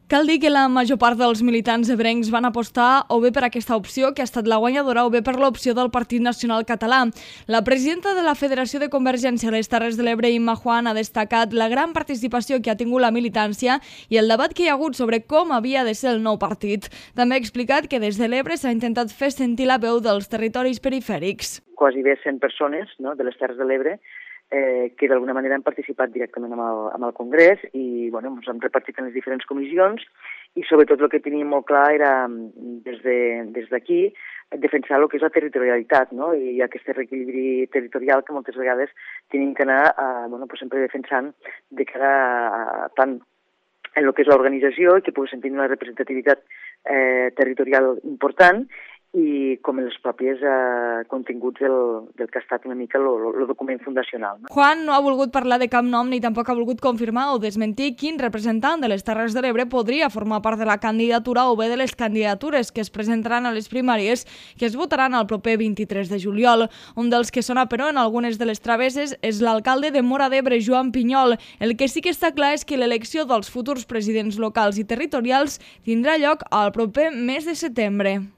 Cal dir que la major part dels militants ebrencs van apostar o bé per aquesta opció, que ha estat la guanyadora, o bé per l'opció del Partit Nacional Català. La presidenta de la Federació de Convergència a les Terres de l'Ebre, Imma Juan, ha destacat la gran participació que ha tingut la militància i el debat que hi ha hagut sobre com havia de ser el nou partit. També ha explicat que des de l'Ebre s'ha intentat fer sentir la veu dels territoris perifèrics. Quasi bé 100 persones, no?, de les Terres de l'Ebre que d'alguna manera han participat directament amb el Congrés i ens hem repartit en les diferents comissions i sobretot el que teníem molt clar era des d'aquí defensar el que és la territorialitat, no?, i aquest reequilibri territorial que moltes vegades tenim que anar sempre defensant de cara a tant en el que és l'organització i que pugui sentir una representativitat territorial important i com els propis continguts del que ha estat una mica el document fundacional. No? Juan no ha volgut parlar de cap nom ni tampoc ha volgut confirmar o desmentir quin representant de les Terres de l'Ebre podria formar part de la candidatura o bé de les candidatures que es presentaran a les primàries que es votaran el proper 23 de juliol. Un dels que sona però en algunes de les travesses és l'alcalde de Móra d'Ebre, Joan Pinyol. El que sí que està clar és que l'elecció dels futurs presidents locals i territorials tindrà lloc al proper mes de setembre.